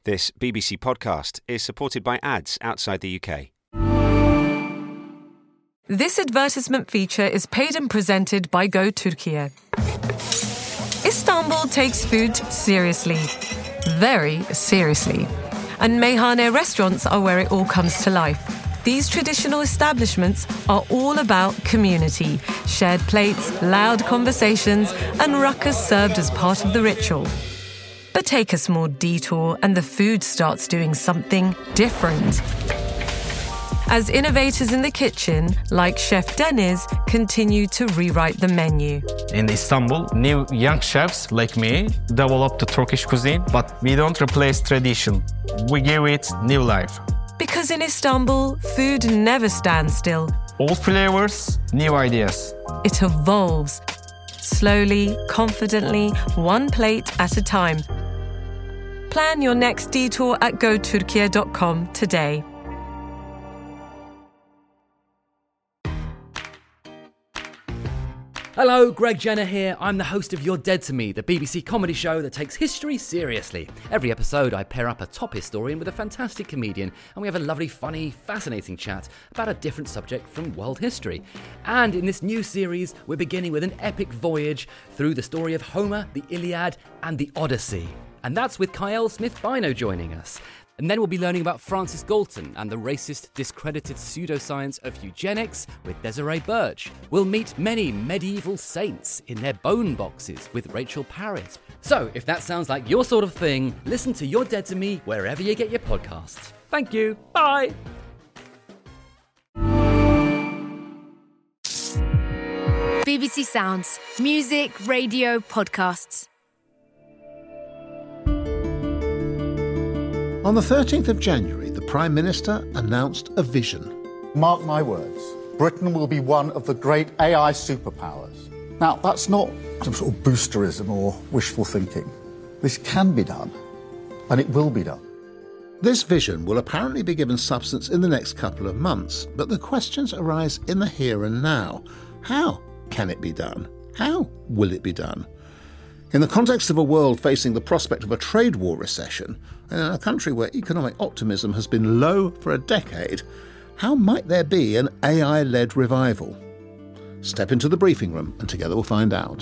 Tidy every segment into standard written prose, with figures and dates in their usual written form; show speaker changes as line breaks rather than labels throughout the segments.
This BBC podcast is supported by ads outside the UK.
This advertisement feature is paid and presented by Go Turkey. Istanbul takes food seriously. Very seriously. And meyhane restaurants are where it all comes to life. These traditional establishments are all about community, shared plates, loud conversations, and ruckus served as part of the ritual. But take a small detour and the food starts doing something different. As innovators in the kitchen, like Chef Deniz, continue to rewrite the menu.
In Istanbul, new young chefs like me develop the Turkish cuisine, but we don't replace tradition. We give it new life.
Because in Istanbul, food never stands still.
Old flavors, new ideas.
It evolves. Slowly, confidently, one plate at a time. Plan your next detour at goturkey.com today.
Hello, Greg Jenner here. I'm the host of You're Dead to Me, the BBC comedy show that takes history seriously. Every episode, I pair up a top historian with a fantastic comedian, and we have a lovely, funny, fascinating chat about a different subject from world history. And in this new series, we're beginning with an epic voyage through the story of Homer, the Iliad, and the Odyssey. And that's with Kyle Smith-Bino joining us. And then we'll be learning about Francis Galton and the racist, discredited pseudoscience of eugenics with Desiree Birch. We'll meet many medieval saints in their bone boxes with Rachel Parrott. So, if that sounds like your sort of thing, listen to You're Dead to Me wherever you get your podcasts. Thank you. Bye.
BBC Sounds. Music, radio, podcasts.
On the 13th of January, the Prime Minister announced a vision.
Mark my words, Britain will be one of the great AI superpowers. Now, that's not some sort of boosterism or wishful thinking. This can be done, and it will be done.
This vision will apparently be given substance in the next couple of months, but the questions arise in the here and now. How can it be done? How will it be done? In the context of a world facing the prospect of a trade war recession, and in a country where economic optimism has been low for a decade, how might there be an AI-led revival? Step into the briefing room and together we'll find out.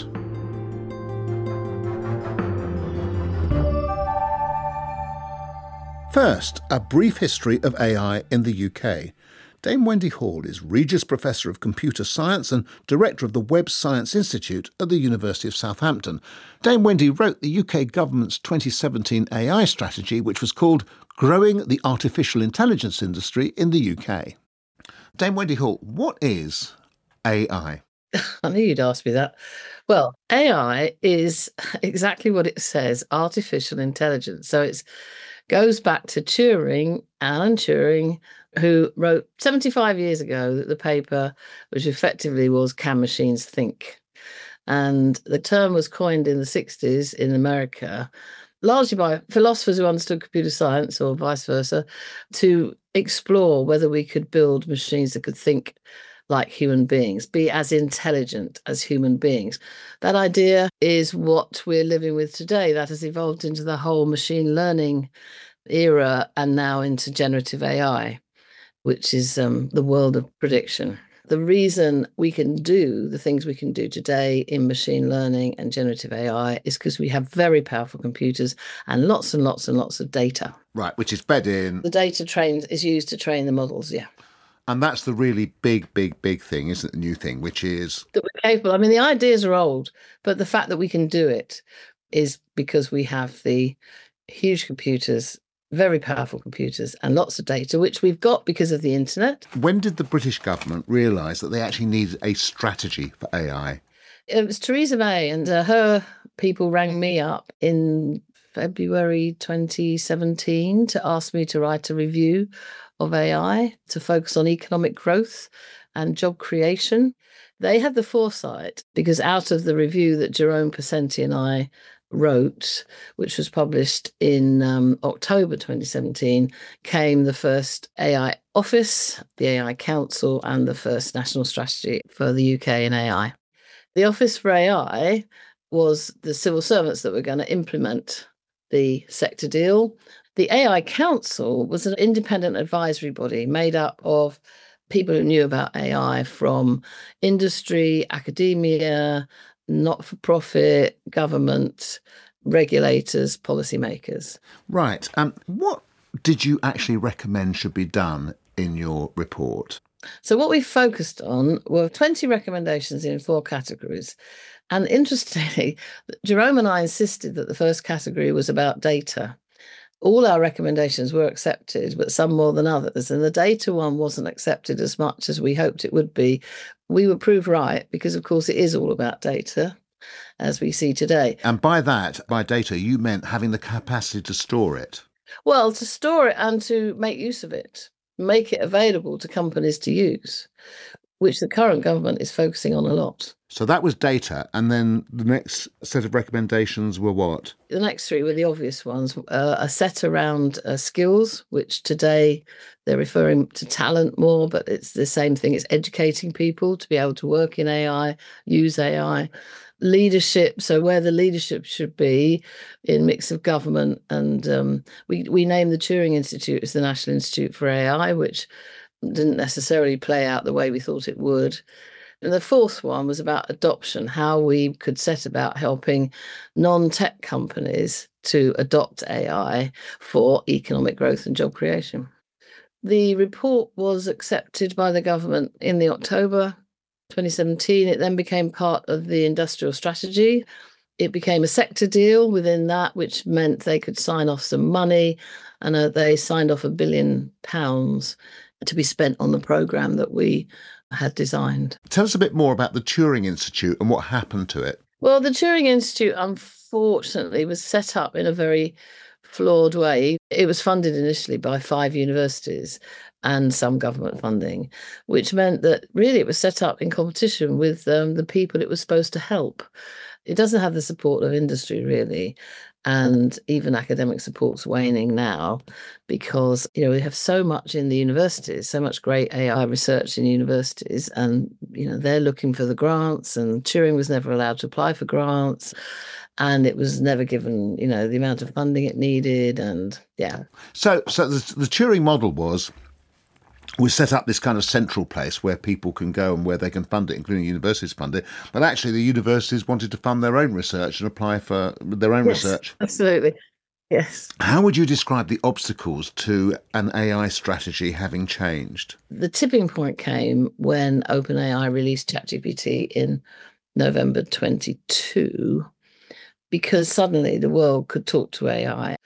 First, a brief history of AI in the UK. Dame Wendy Hall is Regius Professor of Computer Science and Director of the Web Science Institute at the University of Southampton. Dame Wendy wrote the UK government's 2017 AI strategy, which was called Growing the Artificial Intelligence Industry in the UK. Dame Wendy Hall, what is AI?
I knew you'd ask me that. Well, AI is exactly what it says, artificial intelligence. So it goes back to Turing, Alan Turing, who wrote 75 years ago the paper, which effectively was Can Machines Think? And the term was coined in the 60s in America, largely by philosophers who understood computer science or vice versa, to explore whether we could build machines that could think like human beings, be as intelligent as human beings. That idea is what we're living with today. That has evolved into the whole machine learning era and now into generative AI, which is the world of prediction. The reason we can do the things we can do today in machine learning and generative AI is because we have very powerful computers and lots and lots and lots of data.
Right, which is fed in.
The data is used to train the models, yeah.
And that's the really big thing, isn't it? The new thing, which is
that we're capable. I mean, the ideas are old, but the fact that we can do it is because we have the huge computers, very powerful computers and lots of data, which we've got because of the internet.
When did the British government realise that they actually needed a strategy for AI?
It was Theresa May, and her people rang me up in February 2017 to ask me to write a review of AI to focus on economic growth and job creation. They had the foresight because out of the review that Jerome Pesenti and I wrote, which was published in October 2017, came the first AI Office, the AI Council, and the first national strategy for the UK in AI. The Office for AI was the civil servants that were going to implement the sector deal. The AI Council was an independent advisory body made up of people who knew about AI from industry, academia, not-for-profit, government, regulators, policymakers.
Right. What did you actually recommend should be done in your report?
So what we focused on were 20 recommendations in 4 categories. And interestingly, Jerome and I insisted that the first category was about data. All our recommendations were accepted, but some more than others. And the data one wasn't accepted as much as we hoped it would be. We were proved right because, of course, it is all about data, as we see today.
And by data, you meant having the capacity to store it.
Well, to store it and to make use of it, make it available to companies to use, which the current government is focusing on a lot.
So that was data. And then the next set of recommendations were what?
The next 3 were the obvious ones. A set around skills, which today they're referring to talent more, but it's the same thing. It's educating people to be able to work in AI, use AI. Leadership, so where the leadership should be in mix of government. And we named the Turing Institute as the National Institute for AI, which didn't necessarily play out the way we thought it would. And the 4th one was about adoption, how we could set about helping non-tech companies to adopt AI for economic growth and job creation. The report was accepted by the government in the October 2017. It then became part of the industrial strategy. It became a sector deal within that, which meant they could sign off some money, and they signed off £1 billion to be spent on the programme that we had designed.
Tell us a bit more about the Turing Institute and what happened to it.
Well, the Turing Institute, unfortunately, was set up in a very flawed way. It was funded initially by 5 universities and some government funding, which meant that really it was set up in competition with the people it was supposed to help. It doesn't have the support of industry, really. And even academic support's waning now because, we have so much in the universities, so much great AI research in universities, and, they're looking for the grants, and Turing was never allowed to apply for grants, and it was never given, the amount of funding it needed, and yeah.
So the Turing model was we set up this kind of central place where people can go and where they can fund it, including universities fund it. But actually, the universities wanted to fund their own research and apply for their own research.
Absolutely. Yes.
How would you describe the obstacles to an AI strategy having changed?
The tipping point came when OpenAI released ChatGPT in November 22, because suddenly the world could talk to AI.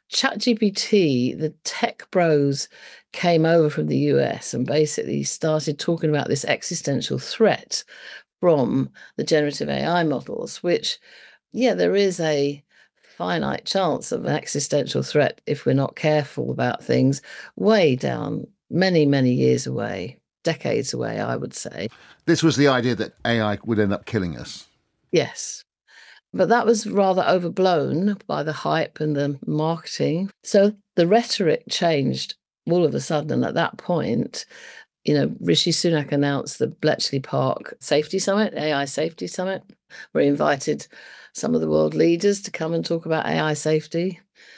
ChatGPT, the tech bros came over from the US and basically started talking about this existential threat from the generative AI models, which, there is a finite chance of an existential threat if we're not careful about things, way down, many, many years away, decades away, I would say.
This was the idea that AI would end up killing us.
Yes. But that was rather overblown by the hype and the marketing. So the rhetoric changed all of a sudden. And at that point, Rishi Sunak announced the Bletchley Park Safety Summit, AI Safety Summit, where he invited some of the world leaders to come and talk about AI safety.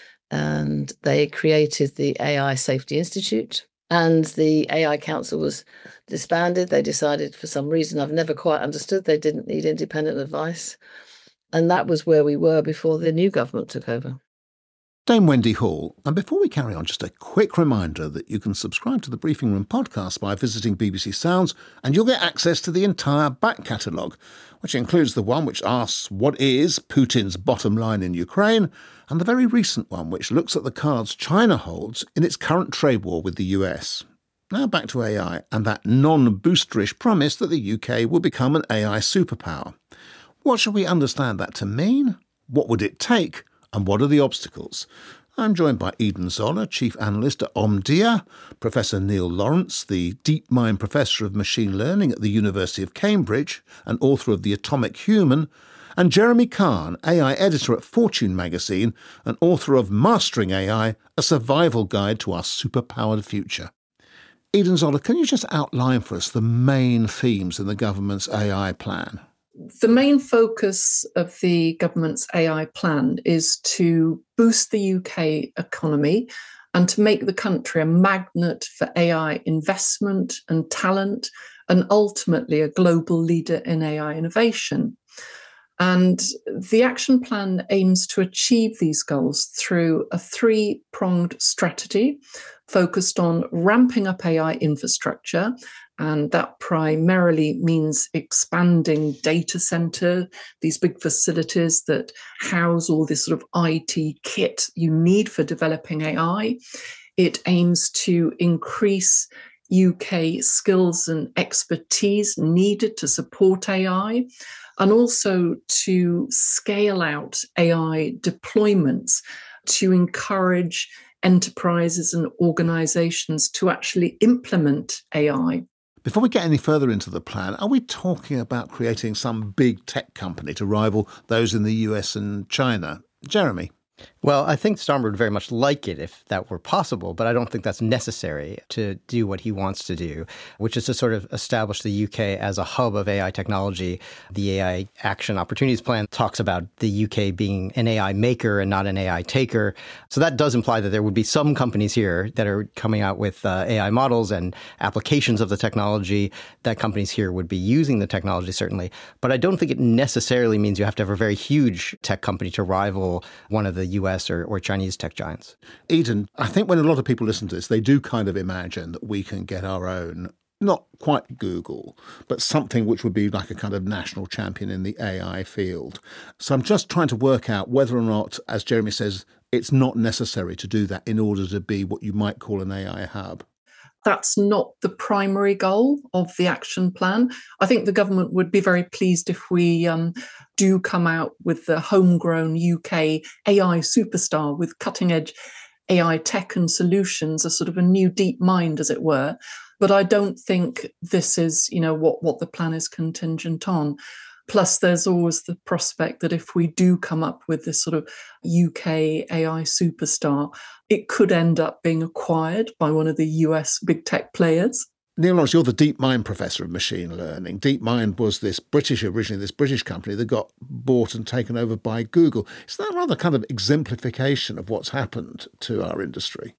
And they created the AI Safety Institute. And the AI Council was disbanded. They decided, for some reason I've never quite understood, they didn't need independent advice. And that was where we were before the new government took over.
Dame Wendy Hall. And before we carry on, just a quick reminder that you can subscribe to the Briefing Room podcast by visiting BBC Sounds, and you'll get access to the entire back catalogue, which includes the one which asks what is Putin's bottom line in Ukraine, and the very recent one which looks at the cards China holds in its current trade war with the US. Now back to AI and that non-boosterish promise that the UK will become an AI superpower. What should we understand that to mean? What would it take? And what are the obstacles? I'm joined by Eden Zoller, Chief Analyst at Omdia, Professor Neil Lawrence, the DeepMind Professor of Machine Learning at the University of Cambridge and author of The Atomic Human, and Jeremy Kahn, AI Editor at Fortune magazine and author of Mastering AI, A Survival Guide to Our Superpowered Future. Eden Zoller, can you just outline for us the main themes in the government's AI plan?
The main focus of the government's AI plan is to boost the UK economy and to make the country a magnet for AI investment and talent, and ultimately a global leader in AI innovation. And the action plan aims to achieve these goals through a three-pronged strategy focused on ramping up AI infrastructure, and that primarily means expanding data center, these big facilities that house all this sort of IT kit you need for developing AI. It aims to increase UK skills and expertise needed to support AI, and also to scale out AI deployments to encourage enterprises and organizations to actually implement AI.
Before we get any further into the plan, are we talking about creating some big tech company to rival those in the US and China? Jeremy?
Well, I think Starmer would very much like it if that were possible, but I don't think that's necessary to do what he wants to do, which is to sort of establish the UK as a hub of AI technology. The AI Action Opportunities Plan talks about the UK being an AI maker and not an AI taker. So that does imply that there would be some companies here that are coming out with AI models and applications of the technology, that companies here would be using the technology, certainly. But I don't think it necessarily means you have to have a very huge tech company to rival one of the US or Chinese tech giants.
Eden, I think when a lot of people listen to this, they do kind of imagine that we can get our own, not quite Google, but something which would be like a kind of national champion in the AI field. So I'm just trying to work out whether or not, as Jeremy says, it's not necessary to do that in order to be what you might call an AI hub.
That's not the primary goal of the action plan. I think the government would be very pleased if we do come out with the homegrown UK AI superstar with cutting-edge AI tech and solutions, a sort of a new deep mind, as it were. But I don't think this is, what the plan is contingent on. Plus, there's always the prospect that if we do come up with this sort of UK AI superstar, it could end up being acquired by one of the US big tech players.
Neil Lawrence, you're the DeepMind professor of machine learning. DeepMind was originally this British company that got bought and taken over by Google. Is that another kind of exemplification of what's happened to our industry?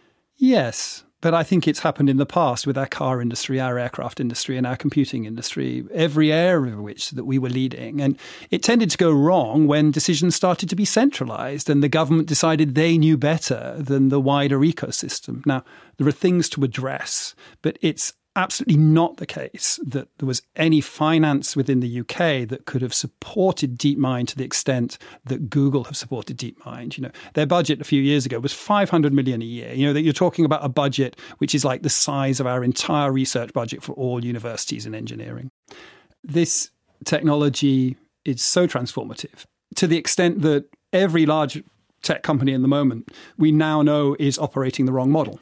Yes. But I think it's happened in the past with our car industry, our aircraft industry, and our computing industry, every area of which that we were leading. And it tended to go wrong when decisions started to be centralized and the government decided they knew better than the wider ecosystem. Now, there are things to address, but it's absolutely not the case that there was any finance within the UK that could have supported DeepMind to the extent that Google have supported DeepMind. Their budget a few years ago was 500 million a year. That you're talking about a budget which is like the size of our entire research budget for all universities in engineering. This technology is so transformative to the extent that every large tech company in the moment we now know is operating the wrong model.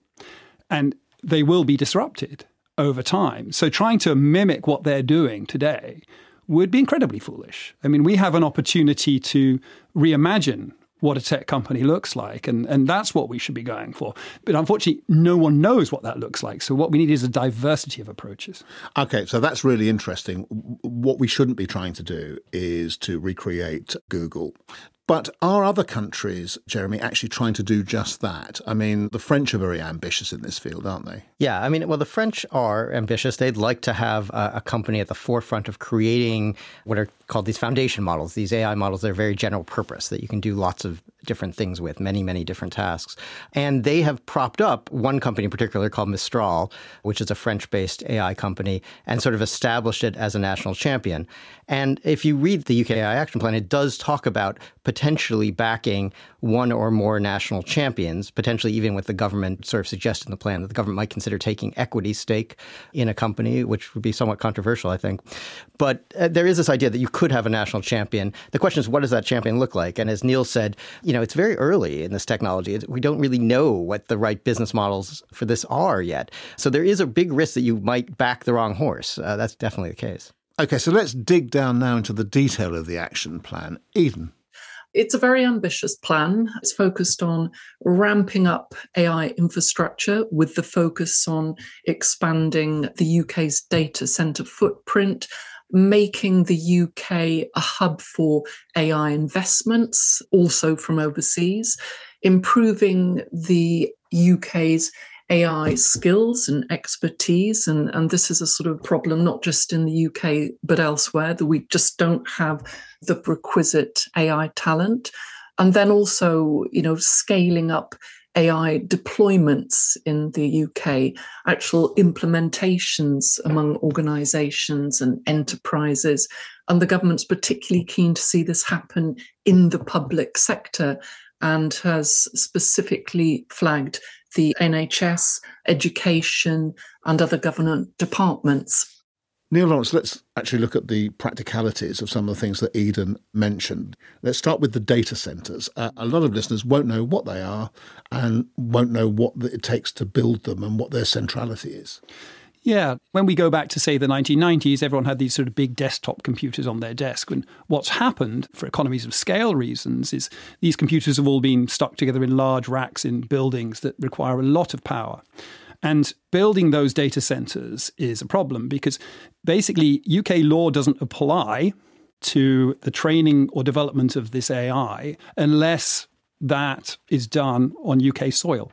And they will be disrupted over time. So trying to mimic what they're doing today would be incredibly foolish. I mean, we have an opportunity to reimagine what a tech company looks like, and that's what we should be going for. But unfortunately, no one knows what that looks like. So what we need is a diversity of approaches.
Okay, so that's really interesting. What we shouldn't be trying to do is to recreate Google. But are other countries, Jeremy, actually trying to do just that? I mean, the French are very ambitious in this field, aren't they?
Yeah, I mean, well, the French are ambitious. They'd like to have a company at the forefront of creating what are called these foundation models, these AI models that are very general purpose, that you can do lots of different things with, many, many different tasks. And they have propped up one company in particular called Mistral, which is a French-based AI company, and sort of established it as a national champion. And if you read the UK AI Action Plan, it does talk about potentially backing one or more national champions, potentially even with the government sort of suggesting the plan that the government might consider taking equity stake in a company, which would be somewhat controversial, I think. But there is this idea that you could have a national champion. The question is, what does that champion look like? And as Neil said, it's very early in this technology. We don't really know what the right business models for this are yet. So there is a big risk that you might back the wrong horse. That's definitely the case.
Okay, so let's dig down now into the detail of the action plan. Eden.
It's a very ambitious plan. It's focused on ramping up AI infrastructure with the focus on expanding the UK's data centre footprint, making the UK a hub for AI investments, also from overseas, improving the UK's AI skills and expertise. And this is a sort of problem, not just in the UK, but elsewhere, that we just don't have the requisite AI talent. And then also, scaling up AI deployments in the UK, actual implementations among organisations and enterprises. And the government's particularly keen to see this happen in the public sector and has specifically flagged the NHS, education, and other government departments.
Neil Lawrence, let's actually look at the practicalities of some of the things that Eden mentioned. Let's start with the data centres. A lot of listeners won't know what they are and won't know what it takes to build them and what their centrality is.
Yeah, when we go back to, say, the 1990s, everyone had these sort of big desktop computers on their desk. And what's happened, for economies of scale reasons, is these computers have all been stuck together in large racks in buildings that require a lot of power. And building those data centres is a problem because basically UK law doesn't apply to the training or development of this AI unless that is done on UK soil.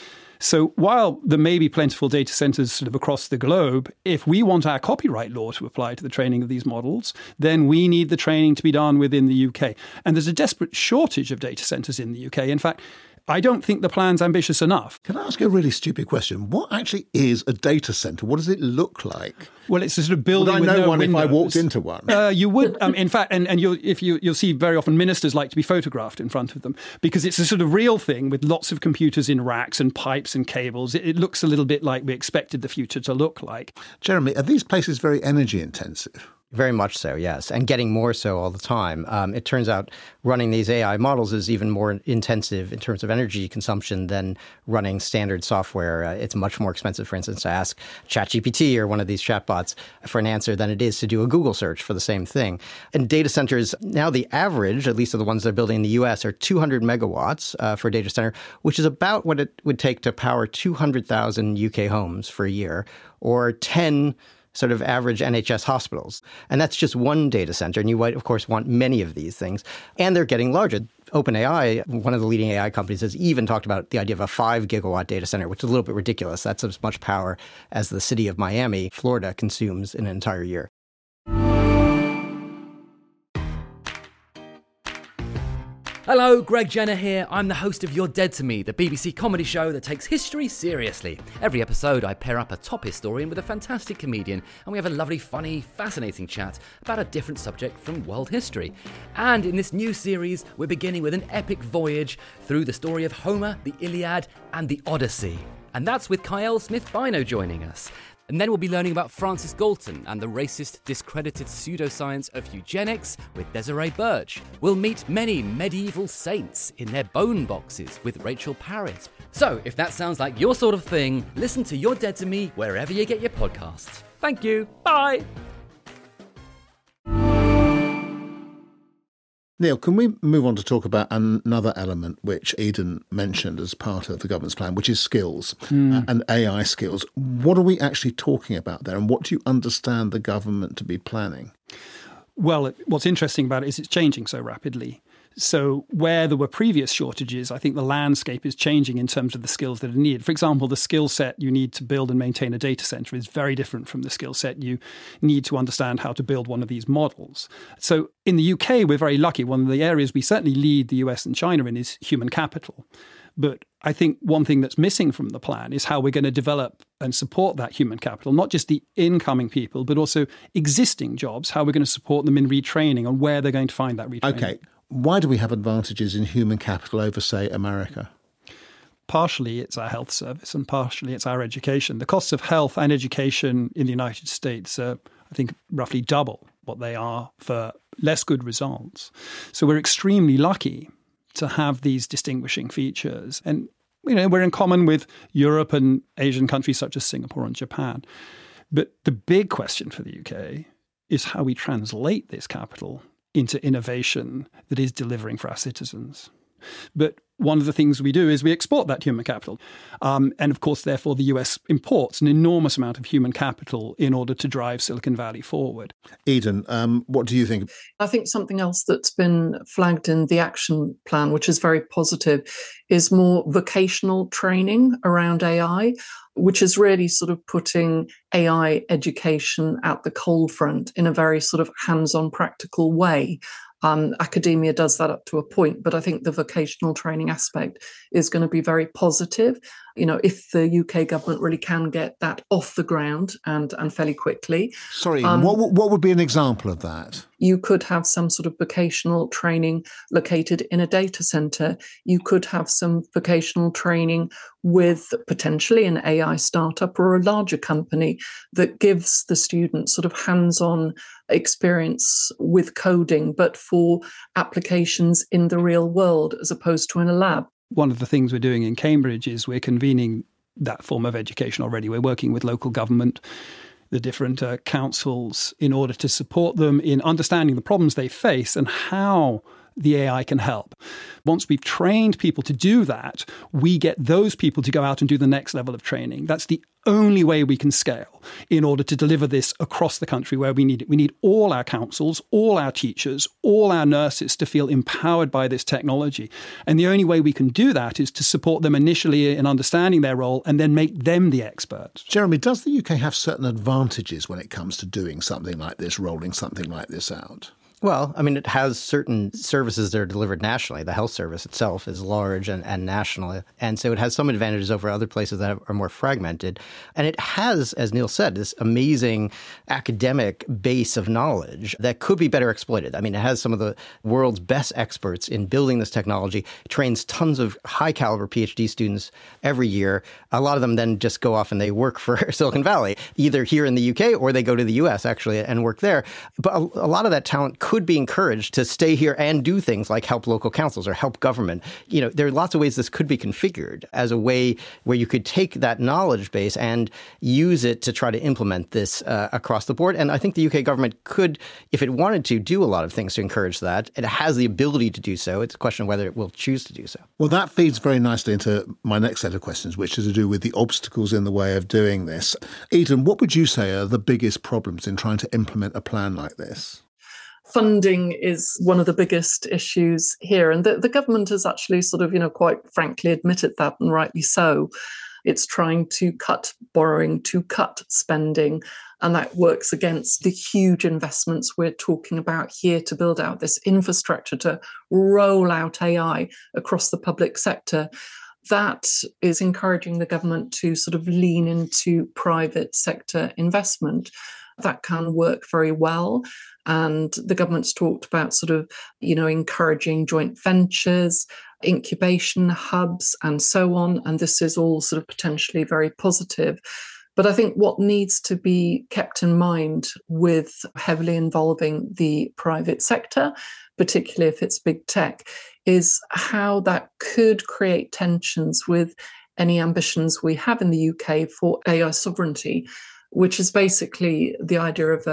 So while there may be plentiful data centres sort of across the globe, if we want our copyright law to apply to the training of these models, then we need the training to be done within the UK. And there's a desperate shortage of data centres in the UK. In fact, I don't think the plan's ambitious enough.
Can I ask you a really stupid question? What actually is a data centre? What does it look like?
Well, it's a sort of building with no windows.
Would I know one if I walked into one?
You would. In fact, and you'll see very often ministers like to be photographed in front of them because it's a sort of real thing with lots of computers in racks and pipes and cables. It looks a little bit like we expected the future to look like.
Jeremy, are these places very energy intensive?
Very much so, yes, and getting more so all the time. It turns out running these AI models is even more intensive in terms of energy consumption than running standard software. It's much more expensive, for instance, to ask ChatGPT or one of these chatbots for an answer than it is to do a Google search for the same thing. And data centers, now the average, at least of the ones they're building in the US, are 200 megawatts for a data center, which is about what it would take to power 200,000 UK homes for a year, or 10 sort of average NHS hospitals. And that's just one data center. And you might, of course, want many of these things. And they're getting larger. OpenAI, one of the leading AI companies, has even talked about the idea of a 5 gigawatt data center, which is a little bit ridiculous. That's as much power as the city of Miami, Florida, consumes in an entire year.
Hello, Greg Jenner here. I'm the host of You're Dead to Me, the BBC comedy show that takes history seriously. Every episode, I pair up a top historian with a fantastic comedian, and we have a lovely, funny, fascinating chat about a different subject from world history. And in this new series, we're beginning with an epic voyage through the story of Homer, the Iliad, and the Odyssey. And that's with Kyle Smith-Bino joining us. And then we'll be learning about Francis Galton and the racist, discredited pseudoscience of eugenics with Desiree Birch. We'll meet many medieval saints in their bone boxes with Rachel Parrott. So, if that sounds like your sort of thing, listen to You're Dead to Me wherever you get your podcasts. Thank you. Bye.
Neil, can we move on to talk about another element which Eden mentioned as part of the government's plan, which is skills and AI skills? What are we actually talking about there, and what do you understand the government to be planning?
Well, what's interesting about it is it's changing so rapidly. So where there were previous shortages, I think the landscape is changing in terms of the skills that are needed. For example, the skill set you need to build and maintain a data center is very different from the skill set you need to understand how to build one of these models. So in the UK, we're very lucky. One of the areas we certainly lead the US and China in is human capital. But I think one thing that's missing from the plan is how we're going to develop and support that human capital, not just the incoming people, but also existing jobs, how we're going to support them in retraining and where they're going to find that retraining.
Okay. Why do we have advantages in human capital over, say, America?
Partially it's our health service and partially it's our education. The costs of health and education in the United States are, I think, roughly double what they are for less good results. So we're extremely lucky to have these distinguishing features. And, we're in common with Europe and Asian countries such as Singapore and Japan. But the big question for the UK is how we translate this capital into innovation that is delivering for our citizens. But one of the things we do is we export that human capital. And of course, therefore, the US imports an enormous amount of human capital in order to drive Silicon Valley forward.
Eden, what do you think?
I think something else that's been flagged in the action plan, which is very positive, is more vocational training around AI, which is really sort of putting AI education at the cold front in a very sort of hands-on practical way. Academia does that up to a point, but I think the vocational training aspect is going to be very positive. You know, if the UK government really can get that off the ground and fairly quickly.
Sorry, what would be an example of that?
You could have some sort of vocational training located in a data center. You could have some vocational training with potentially an AI startup or a larger company that gives the students sort of hands-on experience with coding, but for applications in the real world as opposed to in a lab.
One of the things we're doing in Cambridge is we're convening that form of education already. We're working with local government, the different councils, in order to support them in understanding the problems they face and how the AI can help. Once we've trained people to do that, we get those people to go out and do the next level of training. That's the only way we can scale in order to deliver this across the country where we need it. We need all our councils, all our teachers, all our nurses to feel empowered by this technology. And the only way we can do that is to support them initially in understanding their role and then make them the experts.
Jeremy, does the UK have certain advantages when it comes to doing something like this, rolling something like this out?
Well, I mean, it has certain services that are delivered nationally. The health service itself is large and national. And so it has some advantages over other places that are more fragmented. And it has, as Neil said, this amazing academic base of knowledge that could be better exploited. I mean, it has some of the world's best experts in building this technology. It trains tons of high-caliber PhD students every year. A lot of them then just go off and they work for Silicon Valley, either here in the UK or they go to the US, actually, and work there. But a lot of that talent could be encouraged to stay here and do things like help local councils or help government. You know, there are lots of ways this could be configured as a way where you could take that knowledge base and use it to try to implement this across the board. And I think the UK government could, if it wanted to, do a lot of things to encourage that. It has the ability to do so. It's a question of whether it will choose to do so.
Well, that feeds very nicely into my next set of questions, which is to do with the obstacles in the way of doing this. Eden, what would you say are the biggest problems in trying to implement a plan like this?
Funding is one of the biggest issues here. And the government has actually sort of, quite frankly admitted that, and rightly so. It's trying to cut borrowing, to cut spending. And that works against the huge investments we're talking about here to build out this infrastructure, to roll out AI across the public sector. That is encouraging the government to sort of lean into private sector investment. That can work very well. And the government's talked about sort of, encouraging joint ventures, incubation hubs, and so on. And this is all sort of potentially very positive. But I think what needs to be kept in mind with heavily involving the private sector, particularly if it's big tech, is how that could create tensions with any ambitions we have in the UK for AI sovereignty, which is basically the idea of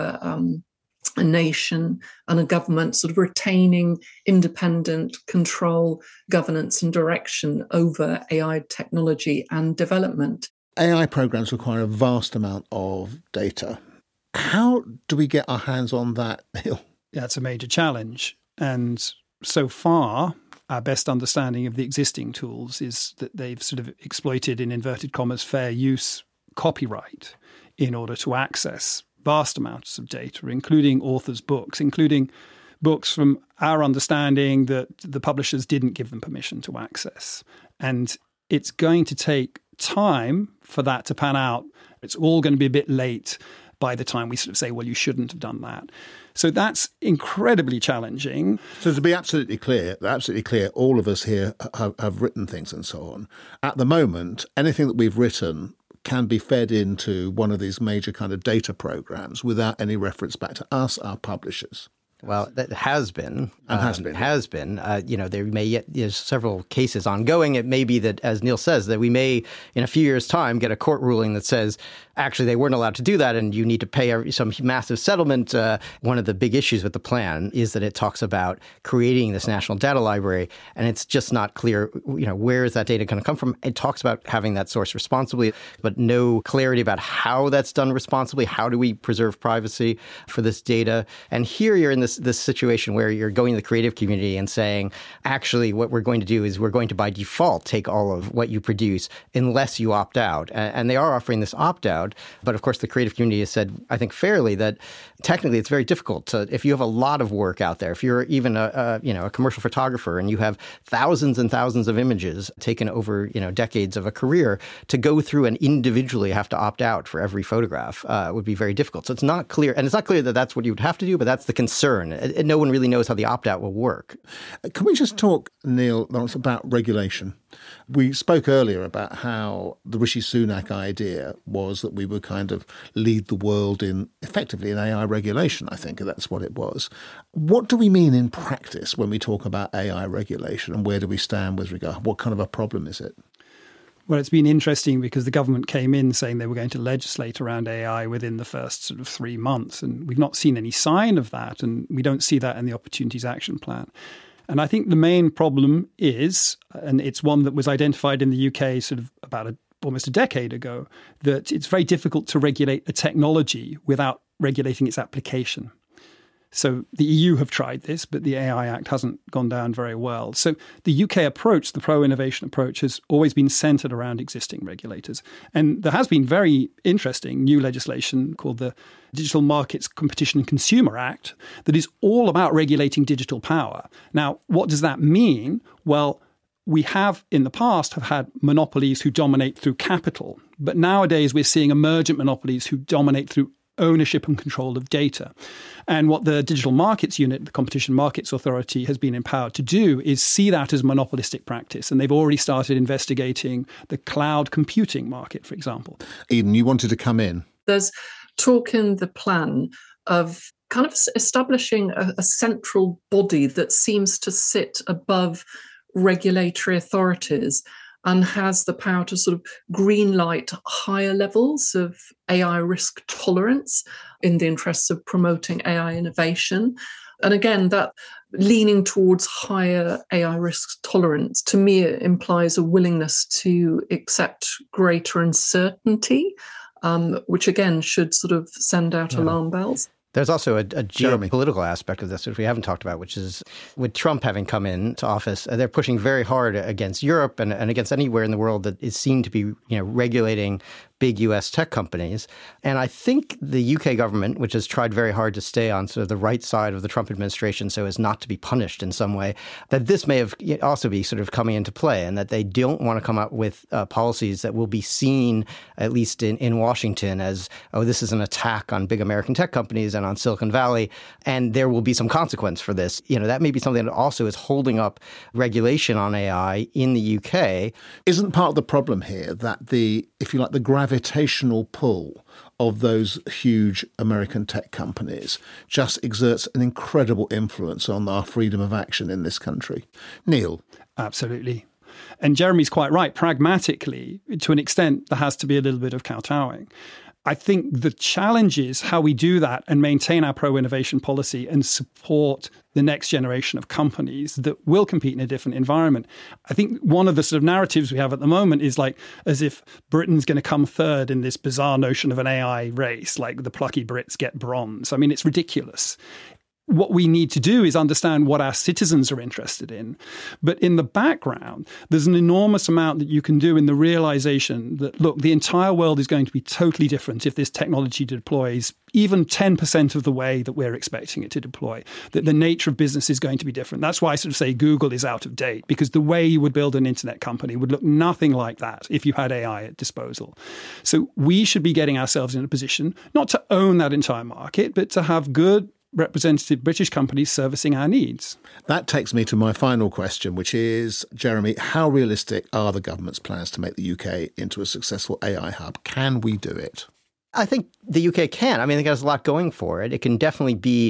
a nation and a government sort of retaining independent control, governance and direction over AI technology and development.
AI programs require a vast amount of data. How do we get our hands on that, Neil?
That's a major challenge. And so far, our best understanding of the existing tools is that they've sort of exploited, in inverted commas, fair use copyright in order to access vast amounts of data, including authors' books, including books from our understanding that the publishers didn't give them permission to access. And it's going to take time for that to pan out. It's all going to be a bit late by the time we sort of say, well, you shouldn't have done that. So that's incredibly challenging.
So to be absolutely clear, all of us here have written things and so on. At the moment, anything that we've written can be fed into one of these major kind of data programs without any reference back to us, our publishers.
Well, that has been.
Has been.
There's several cases ongoing. It may be that, as Neil says, that we may, in a few years' time, get a court ruling that says, actually, they weren't allowed to do that and you need to pay some massive settlement. One of the big issues with the plan is that it talks about creating this national data library, and it's just not clear, where is that data going to come from? It talks about having that sourced responsibly, but no clarity about how that's done responsibly. How do we preserve privacy for this data? And here you're in this situation where you're going to the creative community and saying, actually, what we're going to do is we're going to by default take all of what you produce unless you opt out. And they are offering this opt-out. But of course, the creative community has said, I think fairly, that technically it's very difficult to, if you have a lot of work out there, if you're even a commercial photographer and you have thousands and thousands of images taken over, decades of a career, to go through and individually have to opt out for every photograph would be very difficult. So it's not clear. And it's not clear that that's what you would have to do, but that's the concern. And no one really knows how the opt-out will work.
Can we just talk, Neil, about regulation? We spoke earlier about how the Rishi Sunak idea was that we would kind of lead the world effectively in AI regulation. I think that's what it was. What do we mean in practice when we talk about AI regulation, and where do we stand with regard? What kind of a problem is it?
Well, it's been interesting because the government came in saying they were going to legislate around AI within the first sort of 3 months, and we've not seen any sign of that, and we don't see that in the Opportunities Action Plan. And I think the main problem is, and it's one that was identified in the UK sort of about almost a decade ago, that it's very difficult to regulate a technology without regulating its application. So the EU have tried this, but the AI Act hasn't gone down very well. So the UK approach, the pro-innovation approach, has always been centred around existing regulators. And there has been very interesting new legislation called the Digital Markets Competition and Consumer Act that is all about regulating digital power. Now, what does that mean? Well, we have in the past have had monopolies who dominate through capital, but nowadays we're seeing emergent monopolies who dominate through ownership and control of data. And what the Digital Markets Unit, the Competition Markets Authority, has been empowered to do is see that as monopolistic practice. And they've already started investigating the cloud computing market, for example.
Eden, you wanted to come in.
There's talk in the plan of kind of establishing a central body that seems to sit above regulatory authorities and has the power to sort of greenlight higher levels of AI risk tolerance in the interests of promoting AI innovation. And again, that leaning towards higher AI risk tolerance, to me, it implies a willingness to accept greater uncertainty, which again should sort of send out alarm bells.
There's also a geopolitical aspect of this, which we haven't talked about, which is with Trump having come into office, they're pushing very hard against Europe and against anywhere in the world that is seen to be, regulating big U.S. tech companies. And I think the UK government, which has tried very hard to stay on sort of the right side of the Trump administration so as not to be punished in some way, that this may have also be sort of coming into play, and that they don't want to come up with policies that will be seen, at least in Washington, as, oh, this is an attack on big American tech companies and on Silicon Valley, and there will be some consequence for this. That may be something that also is holding up regulation on AI in the UK.
Isn't part of the problem here that the gravitational pull of those huge American tech companies just exerts an incredible influence on our freedom of action in this country? Neil?
Absolutely. And Jeremy's quite right. Pragmatically, to an extent, there has to be a little bit of kowtowing. I think the challenge is how we do that and maintain our pro-innovation policy and support the next generation of companies that will compete in a different environment. I think one of the sort of narratives we have at the moment is like as if Britain's going to come third in this bizarre notion of an AI race, like the plucky Brits get bronze. I mean, it's ridiculous. What we need to do is understand what our citizens are interested in. But in the background, there's an enormous amount that you can do in the realization that, look, the entire world is going to be totally different if this technology deploys even 10% of the way that we're expecting it to deploy, that the nature of business is going to be different. That's why I sort of say Google is out of date, because the way you would build an internet company would look nothing like that if you had AI at disposal. So we should be getting ourselves in a position not to own that entire market, but to have good representative British companies servicing our needs.
That takes me to my final question, which is, Jeremy, how realistic are the government's plans to make the UK into a successful AI hub? Can we do it?
I think the UK can. I mean, I think it has a lot going for it. It can definitely be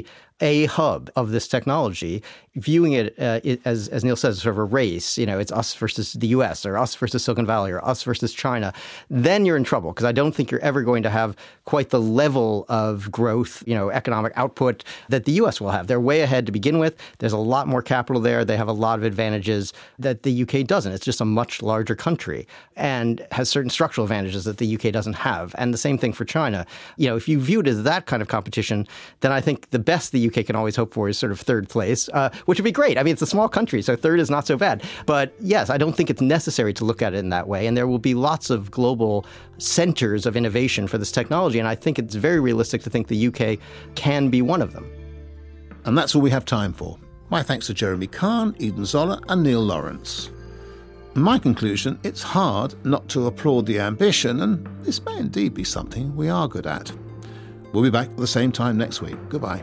a hub of this technology, viewing it as Neil says, sort of a race, it's us versus the US or us versus Silicon Valley or us versus China, then you're in trouble, because I don't think you're ever going to have quite the level of growth, economic output that the US will have. They're way ahead to begin with. There's a lot more capital there. They have a lot of advantages that the UK doesn't. It's just a much larger country and has certain structural advantages that the UK doesn't have. And the same thing for China. If you view it as that kind of competition, then I think the best the UK can always hope for is sort of third place, which would be great. I mean, it's a small country, so third is not so bad. But yes, I don't think it's necessary to look at it in that way. And there will be lots of global centers of innovation for this technology. And I think it's very realistic to think the UK can be one of them.
And that's all we have time for. My thanks to Jeremy Kahn, Eden Zoller and Neil Lawrence. In my conclusion, it's hard not to applaud the ambition, and this may indeed be something we are good at. We'll be back at the same time next week. Goodbye.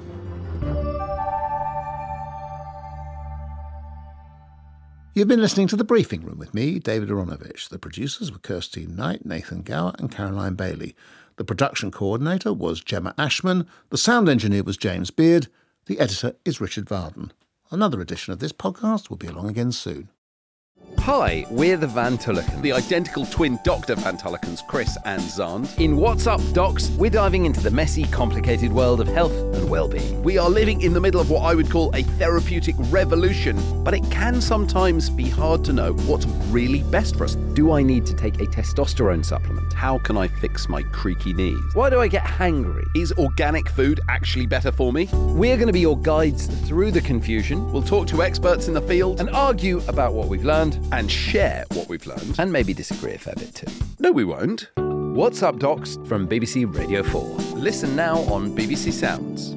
You've been listening to The Briefing Room with me, David Aronovich. The producers were Kirstine Knight, Nathan Gower and Caroline Bailey. The production coordinator was Gemma Ashman. The sound engineer was James Beard. The editor is Richard Varden. Another edition of this podcast will be along again soon.
Hi, we're the Van Tullikens, the identical twin Dr. Van Tullikens, Chris and Zand. In What's Up, Docs, we're diving into the messy, complicated world of health and well-being. We are living in the middle of what I would call a therapeutic revolution, but it can sometimes be hard to know what's really best for us. Do I need to take a testosterone supplement? How can I fix my creaky knees? Why do I get hangry? Is organic food actually better for me? We're going to be your guides through the confusion. We'll talk to experts in the field and argue about what we've learned and share what we've learned. And maybe disagree a fair bit too. No, we won't. What's Up, Docs from BBC Radio 4. Listen now on BBC Sounds.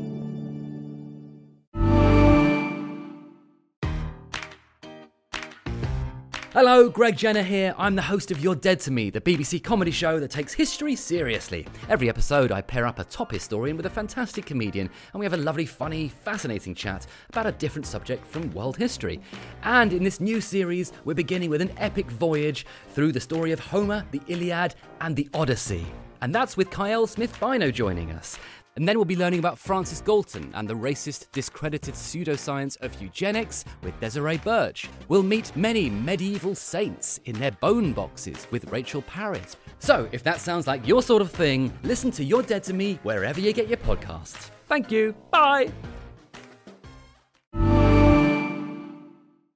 Hello, Greg Jenner here. I'm the host of You're Dead to Me, the BBC comedy show that takes history seriously. Every episode, I pair up a top historian with a fantastic comedian, and we have a lovely, funny, fascinating chat about a different subject from world history. And in this new series, we're beginning with an epic voyage through the story of Homer, the Iliad, and the Odyssey. And that's with Kyle Smith-Bino joining us. And then we'll be learning about Francis Galton and the racist, discredited pseudoscience of eugenics with Desiree Birch. We'll meet many medieval saints in their bone boxes with Rachel Parrott. So, if that sounds like your sort of thing, listen to You're Dead to Me wherever you get your podcasts. Thank you. Bye.